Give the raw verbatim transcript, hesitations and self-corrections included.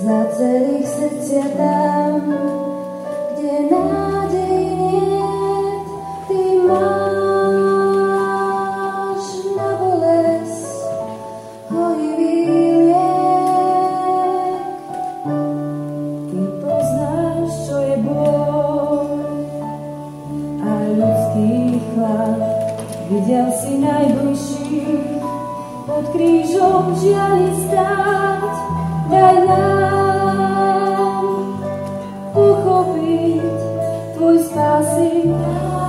za celých srdcia tam, kde nádej niet, ty máš na bolesť horivý liek. Ty poznáš, čo je bol a ľudský chlad, videl si najbližších pod krížom žiali stáť. Daj nám uchopiť tvoj spásy.